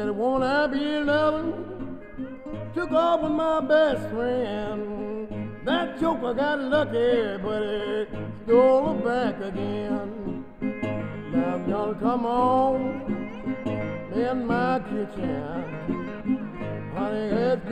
said, won't I be loving? Took off with my best friend. That joker got lucky, but he stole her back again. Now y'all come on in my kitchen. Honey, it's